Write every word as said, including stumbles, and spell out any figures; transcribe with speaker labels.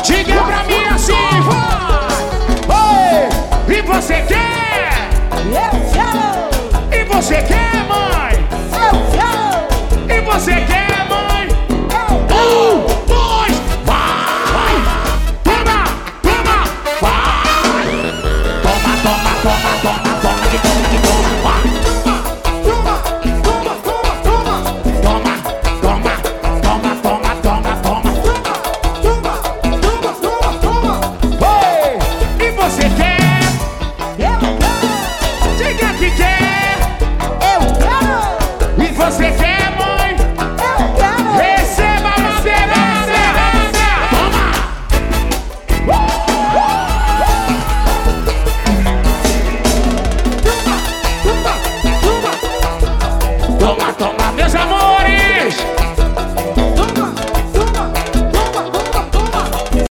Speaker 1: Diga pra mim assim, vai! Oi! E você quer?
Speaker 2: Eu quero!
Speaker 1: E você quer?